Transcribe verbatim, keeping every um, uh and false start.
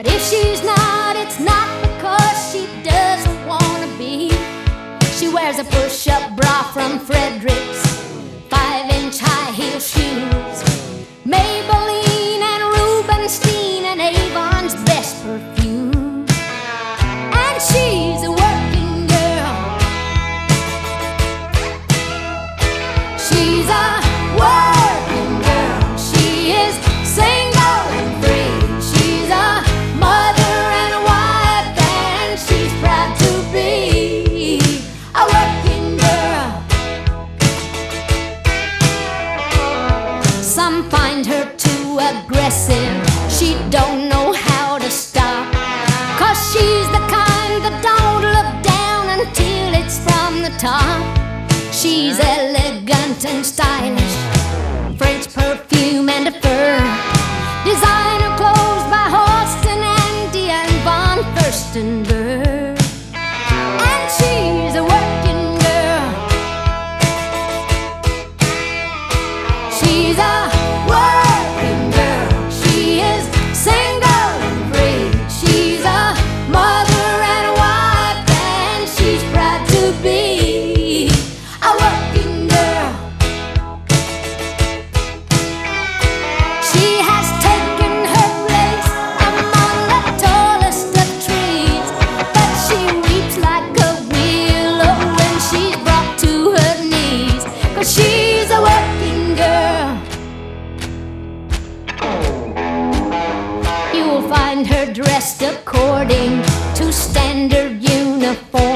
But if she's not, it's not because she doesn't wanna be. She wears a push-up bra from Fredericks, five-inch high heel shoes, Maybelline and Rubenstein and Avon's best perfume. And she's a working girl. She's a working girl. She is single and free. She's a mother and a wife, and she's proud to be a working girl. Some find her too aggressive. She don't know how to stop, 'cause she's the kind that don't look down until it's from the top. She's elegant and stylish, French perfume and a fur, designer clothes by Halston and Diane von Furstenberg. And she's a working girl. She's a working girl. She is single and free. She's a mother and a wife, and she's proud to be a working girl. She has taken her place among the tallest of trees, but she weeps like a willow when she's brought to her knees, 'cause she's a working girl. You'll find her dressed according to standard uniform.